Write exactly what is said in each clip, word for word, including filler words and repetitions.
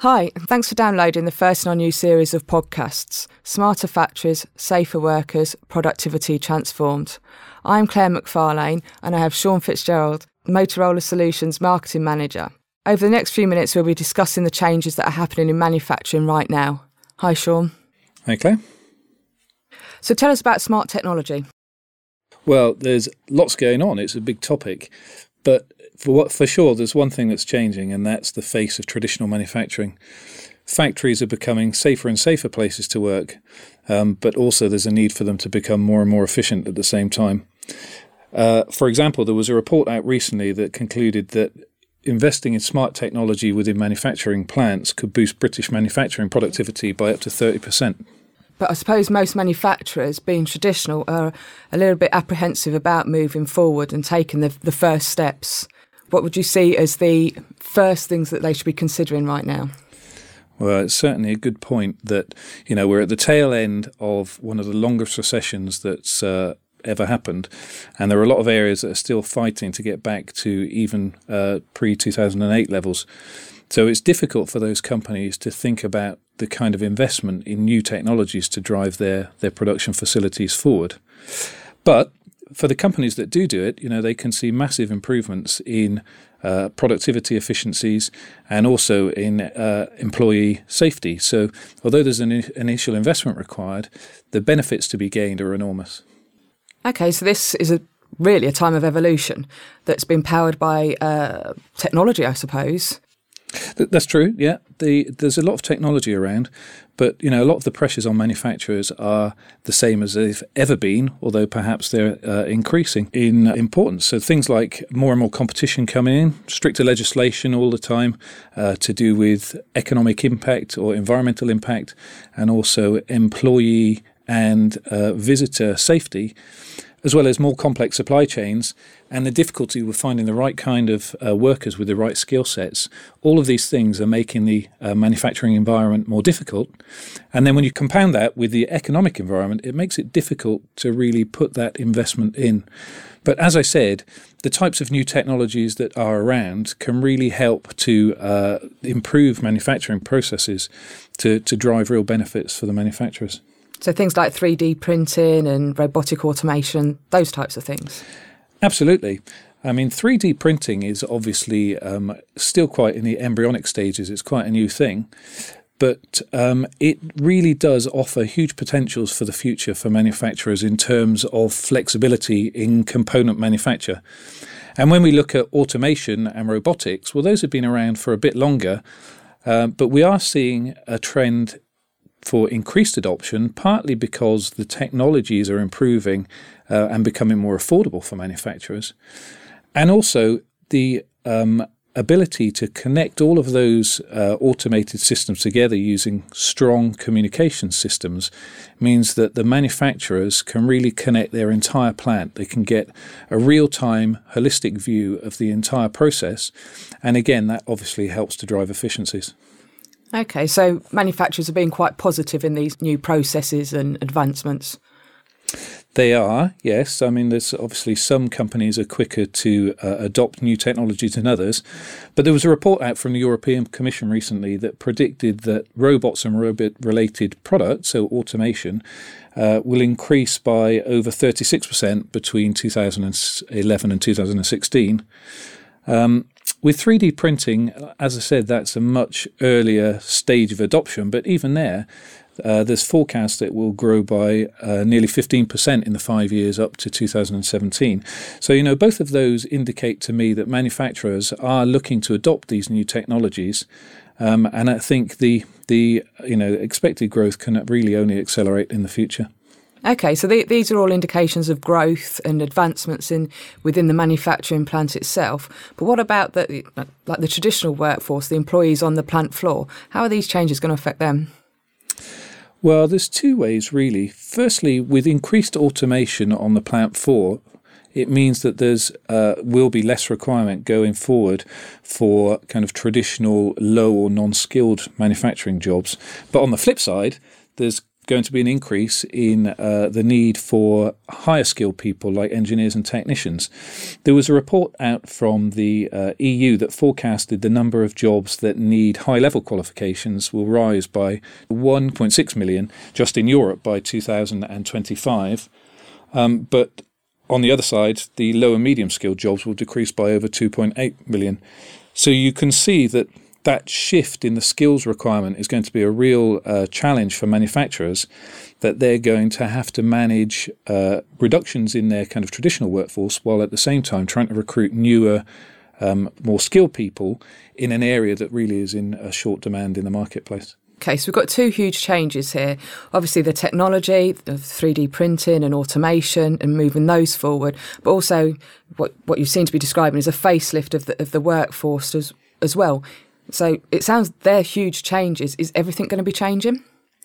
Hi, and thanks for downloading the first in our new series of podcasts, Smarter Factories, Safer Workers, Productivity Transformed. I'm Claire McFarlane and I have Sean Fitzgerald, Motorola Solutions Marketing Manager. Over the next few minutes we'll be discussing the changes that are happening in manufacturing right now. Hi Sean. Hi Claire. So tell us about smart technology. Well, there's lots going on. It's a big topic. But for what, for sure, there's one thing that's changing, and that's the face of traditional manufacturing. Factories are becoming safer and safer places to work, um, but also there's a need for them to become more and more efficient at the same time. Uh, for example, there was a report out recently that concluded that investing in smart technology within manufacturing plants could boost British manufacturing productivity by up to thirty percent. But I suppose most manufacturers, being traditional, are a little bit apprehensive about moving forward and taking the, the first steps. What would you see as the first things that they should be considering right now? Well, it's certainly a good point that, you know, we're at the tail end of one of the longest recessions that's uh, ever happened. And there are a lot of areas that are still fighting to get back to even uh, pre two thousand eight levels. So it's difficult for those companies to think about the kind of investment in new technologies to drive their, their production facilities forward. But for the companies that do do it, you know, they can see massive improvements in uh, productivity efficiencies and also in uh, employee safety. So although there's an in- initial investment required, the benefits to be gained are enormous. Okay, so this is a really a time of evolution that's been powered by uh, technology, I suppose. That's true, yeah. The, there's a lot of technology around, but you know, a lot of the pressures on manufacturers are the same as they've ever been, although perhaps they're uh, increasing in importance. So things like more and more competition coming in, stricter legislation all the time uh, to do with economic impact or environmental impact, and also employee and uh, visitor safety, as well as more complex supply chains and the difficulty with finding the right kind of uh, workers with the right skill sets. All of these things are making the uh, manufacturing environment more difficult. And then when you compound that with the economic environment, it makes it difficult to really put that investment in. But as I said, the types of new technologies that are around can really help to uh, improve manufacturing processes to, to drive real benefits for the manufacturers. So things like three D printing and robotic automation, those types of things. Absolutely. I mean, three D printing is obviously um, still quite in the embryonic stages. It's quite a new thing. But um, it really does offer huge potentials for the future for manufacturers in terms of flexibility in component manufacture. And when we look at automation and robotics, well, those have been around for a bit longer. Uh, but we are seeing a trend for increased adoption, partly because the technologies are improving uh, and becoming more affordable for manufacturers. And also the um, ability to connect all of those uh, automated systems together using strong communication systems means that the manufacturers can really connect their entire plant. They can get a real-time, holistic view of the entire process. And again, that obviously helps to drive efficiencies. Okay, so manufacturers are being quite positive in these new processes and advancements. They are, yes. I mean, there's obviously some companies are quicker to uh, adopt new technologies than others. But there was a report out from the European Commission recently that predicted that robots and robot-related products, so automation, uh, will increase by over thirty-six percent between two thousand eleven and two thousand sixteen. Um, With three D printing, as I said, that's a much earlier stage of adoption, but even there, uh, there's forecasts that it will grow by uh, nearly fifteen percent in the five years up to two thousand seventeen. So, you know, both of those indicate to me that manufacturers are looking to adopt these new technologies, um, and I think the, the you know expected growth can really only accelerate in the future. Okay, so the, these are all indications of growth and advancements in within the manufacturing plant itself. But what about the like the traditional workforce, the employees on the plant floor? How are these changes going to affect them? Well, there's two ways really. Firstly, with increased automation on the plant floor, it means that there's uh, will be less requirement going forward for kind of traditional low or non-skilled manufacturing jobs. But on the flip side, there's going to be an increase in uh, the need for higher skilled people like engineers and technicians. There was a report out from the uh, E U that forecasted the number of jobs that need high-level qualifications will rise by one point six million just in Europe by two thousand twenty-five. Um, but on the other side, the low and medium skilled jobs will decrease by over two point eight million. So you can see that that shift in the skills requirement is going to be a real uh, challenge for manufacturers, that they're going to have to manage uh, reductions in their kind of traditional workforce while at the same time trying to recruit newer, um, more skilled people in an area that really is in a short demand in the marketplace. Okay, so we've got two huge changes here. Obviously the technology of three D printing and automation and moving those forward, but also what, what you seem to be describing is a facelift of the, of the workforce as, as well. So it sounds they're huge changes. Is everything going to be changing?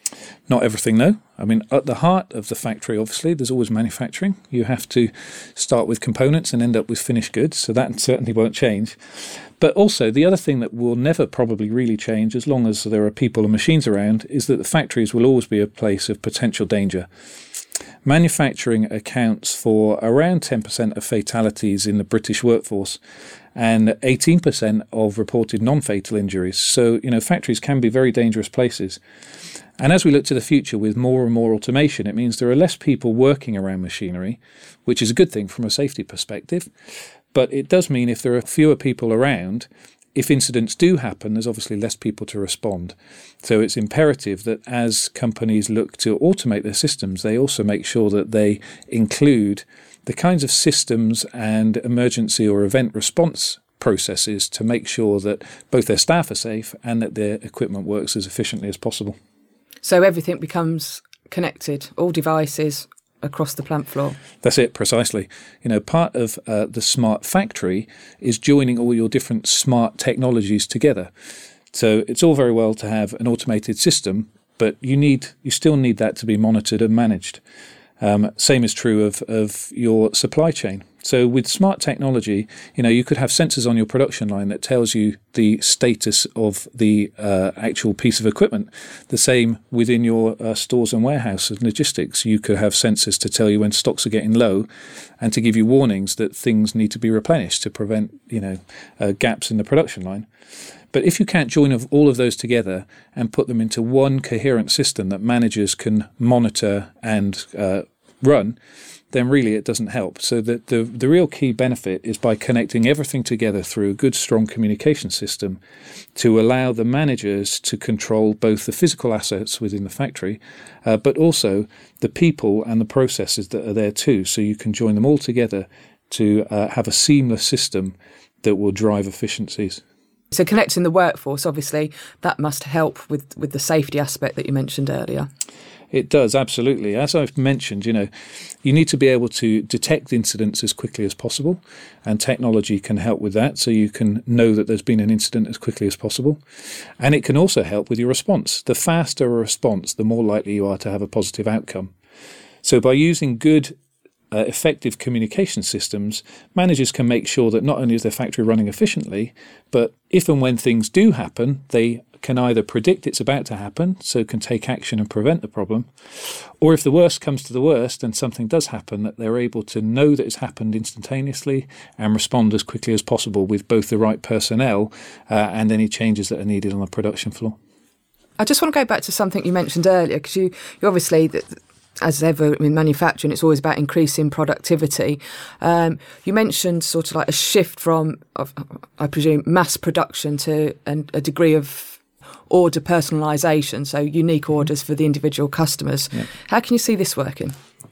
Not everything, no. I mean, at the heart of the factory, obviously, there's always manufacturing. You have to start with components and end up with finished goods, so that certainly won't change. But also, the other thing that will never probably really change, as long as there are people and machines around, is that the factories will always be a place of potential danger. Manufacturing accounts for around ten percent of fatalities in the British workforce and eighteen percent of reported non-fatal injuries. So, you know, factories can be very dangerous places. And as we look to the future with more and more automation, it means there are less people working around machinery, which is a good thing from a safety perspective. But it does mean if there are fewer people around, if incidents do happen, there's obviously less people to respond. So it's imperative that as companies look to automate their systems, they also make sure that they include the kinds of systems and emergency or event response processes to make sure that both their staff are safe and that their equipment works as efficiently as possible. So everything becomes connected, all devices across the plant floor. That's it, precisely. You know, part of uh, the smart factory is joining all your different smart technologies together. So it's all very well to have an automated system, but you need you still need that to be monitored and managed. Um, same is true of, of your supply chain. So with smart technology, you know, you could have sensors on your production line that tells you the status of the uh, actual piece of equipment. The same within your uh, stores and warehouse and logistics. You could have sensors to tell you when stocks are getting low and to give you warnings that things need to be replenished to prevent, you know, uh, gaps in the production line. But if you can't join all of those together and put them into one coherent system that managers can monitor and uh, run, then really it doesn't help. So the, the, the real key benefit is by connecting everything together through a good, strong communication system to allow the managers to control both the physical assets within the factory, uh, but also the people and the processes that are there too. So you can join them all together to uh, have a seamless system that will drive efficiencies. So connecting the workforce, obviously, that must help with, with the safety aspect that you mentioned earlier. It does, absolutely. As I've mentioned, you know, you need to be able to detect incidents as quickly as possible, and technology can help with that, so you can know that there's been an incident as quickly as possible. And it can also help with your response. The faster a response, the more likely you are to have a positive outcome. So by using good, uh, effective communication systems, managers can make sure that not only is their factory running efficiently, but if and when things do happen, they can either predict it's about to happen, so can take action and prevent the problem, or if the worst comes to the worst and something does happen, that they're able to know that it's happened instantaneously and respond as quickly as possible with both the right personnel uh, and any changes that are needed on the production floor. I just want to go back to something you mentioned earlier, because you, you obviously, as ever in manufacturing, it's always about increasing productivity. Um, you mentioned sort of like a shift from, I presume, mass production to an, a degree of order personalisation, so unique orders for the individual customers. Yeah. How can you see this working?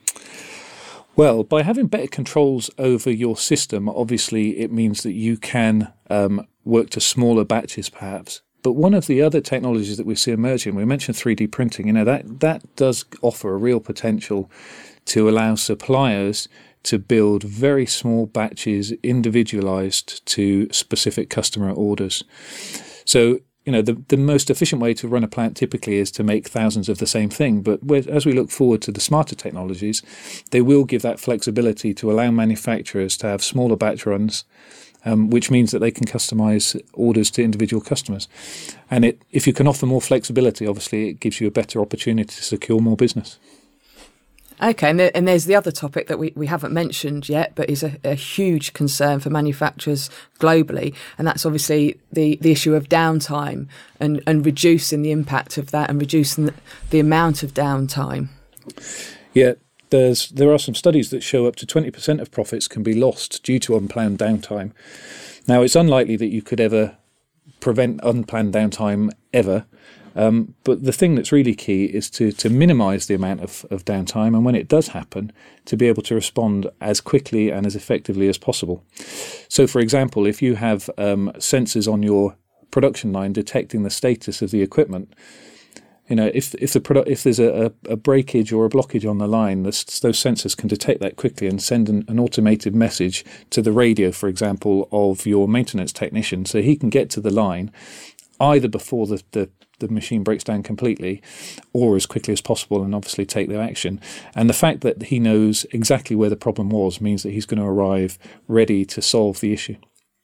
Well, by having better controls over your system, obviously it means that you can um, work to smaller batches perhaps. But one of the other technologies that we see emerging, we mentioned three D printing, you know, that, that does offer a real potential to allow suppliers to build very small batches individualised to specific customer orders. So, you know, the, the most efficient way to run a plant typically is to make thousands of the same thing. But as we look forward to the smarter technologies, they will give that flexibility to allow manufacturers to have smaller batch runs um, which means that they can customise orders to individual customers. And it, if you can offer more flexibility, obviously it gives you a better opportunity to secure more business. Okay, and, there, and there's the other topic that we, we haven't mentioned yet, but is a, a huge concern for manufacturers globally, and that's obviously the, the issue of downtime and, and reducing the impact of that and reducing the, the amount of downtime. Yeah, there's there are some studies that show up to twenty percent of profits can be lost due to unplanned downtime. Now, it's unlikely that you could ever prevent unplanned downtime ever, Um, but the thing that's really key is to, to minimise the amount of, of downtime, and when it does happen, to be able to respond as quickly and as effectively as possible. So, for example, if you have um, sensors on your production line detecting the status of the equipment, you know, if if the product if there's a, a breakage or a blockage on the line, this, those sensors can detect that quickly and send an, an automated message to the radio, for example, of your maintenance technician, so he can get to the line either before the, the the machine breaks down completely or as quickly as possible, and obviously take their action. And the fact that he knows exactly where the problem was means that he's going to arrive ready to solve the issue.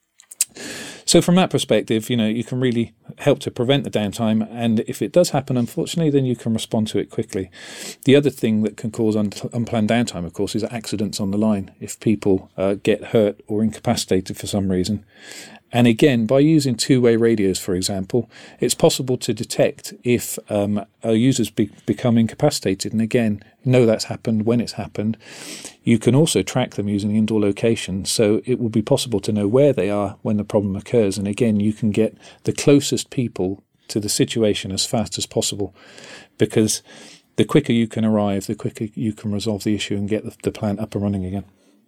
So from that perspective, you know, you can really help to prevent the downtime, and if it does happen, unfortunately, then you can respond to it quickly. The other thing that can cause un- unplanned downtime, of course, is accidents on the line, if people uh, get hurt or incapacitated for some reason. And again, by using two-way radios, for example, it's possible to detect if um, our users be- become incapacitated. And again, know that's happened, when it's happened. You can also track them using indoor location, so it will be possible to know where they are when the problem occurs. And again, you can get the closest people to the situation as fast as possible, because the quicker you can arrive, the quicker you can resolve the issue and get the, the plant up and running again.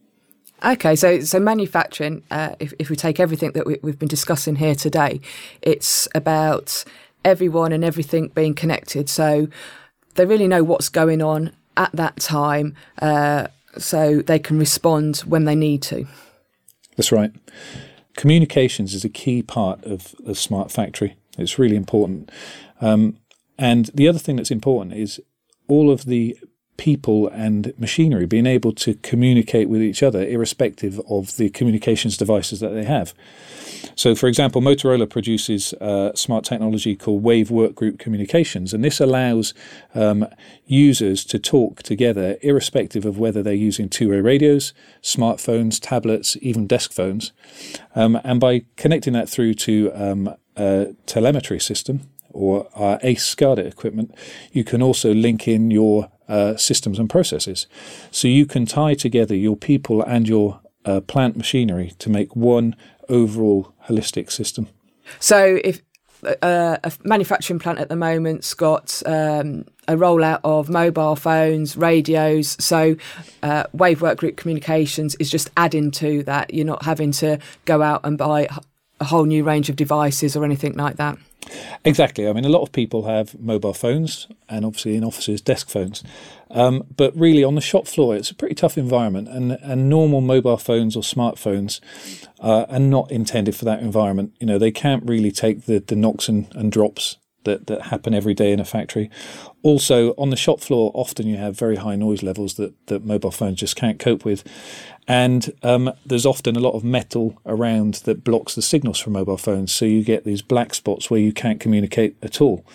Okay, so so manufacturing, uh, if, if we take everything that we, we've been discussing here today, it's about everyone and everything being connected. So they really know what's going on at that time, uh, so they can respond when they need to. That's right. Communications is a key part of a smart factory. It's really important. Um, and the other thing that's important is all of the people and machinery being able to communicate with each other irrespective of the communications devices that they have. So, for example, Motorola produces uh, smart technology called Wave Workgroup Communications, and this allows um, users to talk together irrespective of whether they're using two-way radios, smartphones, tablets, even desk phones. Um, and by connecting that through to um, a telemetry system or our ACE SCADA equipment, you can also link in your uh, systems and processes. So you can tie together your people and your uh, plant machinery to make one overall holistic system. So if uh, a manufacturing plant at the moment's got um, a rollout of mobile phones, radios, so uh, Wave Workgroup Communications is just adding to that. You're not having to go out and buy a whole new range of devices or anything like that. Exactly. I mean, a lot of people have mobile phones and obviously in offices, desk phones. Um, but really on the shop floor, it's a pretty tough environment, and, and normal mobile phones or smartphones uh, are not intended for that environment. You know, they can't really take the, the knocks and, and drops that, that happen every day in a factory. Also, on the shop floor, often you have very high noise levels that, that mobile phones just can't cope with. And um, there's often a lot of metal around that blocks the signals from mobile phones, so you get these black spots where you can't communicate at all.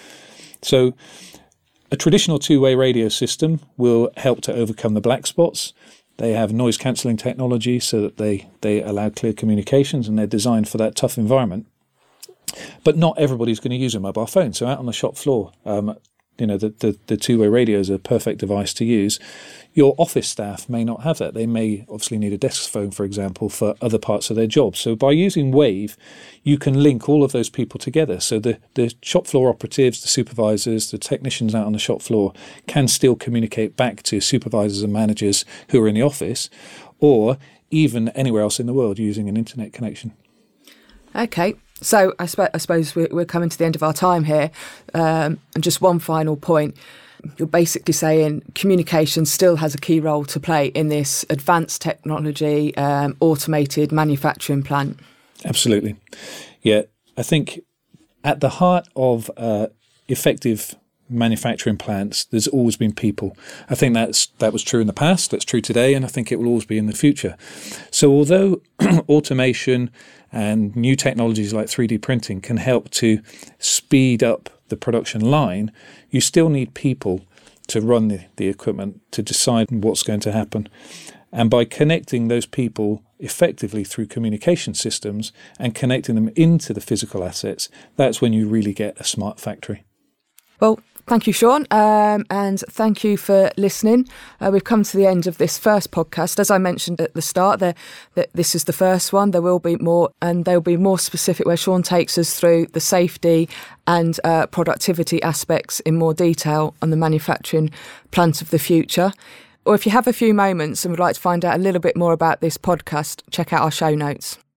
So a traditional two-way radio system will help to overcome the black spots. They have noise-cancelling technology so that they, they allow clear communications, and they're designed for that tough environment. But not everybody's going to use a mobile phone. So out on the shop floor, um, you know, the, the, the two-way radio is a perfect device to use. Your office staff may not have that. They may obviously need a desk phone, for example, for other parts of their job. So by using Wave, you can link all of those people together. So the, the shop floor operatives, the supervisors, the technicians out on the shop floor can still communicate back to supervisors and managers who are in the office, or even anywhere else in the world using an internet connection. Okay. So I, sp- I suppose we're, we're coming to the end of our time here. Um, and just one final point. You're basically saying communication still has a key role to play in this advanced technology, um, automated manufacturing plant. Absolutely. Yeah, I think at the heart of uh, effective manufacturing plants, there's always been people. I think that's that was true in the past, that's true today, and I think it will always be in the future. So although automation and new technologies like three D printing can help to speed up the production line, you still need people to run the, the equipment, to decide what's going to happen. And by connecting those people effectively through communication systems and connecting them into the physical assets, that's when you really get a smart factory. Well, thank you, Sean, um, and thank you for listening. Uh, we've come to the end of this first podcast. As I mentioned at the start, there, that this is the first one. There will be more, and they'll be more specific, where Sean takes us through the safety and uh, productivity aspects in more detail on the manufacturing plant of the future. Or if you have a few moments and would like to find out a little bit more about this podcast, check out our show notes.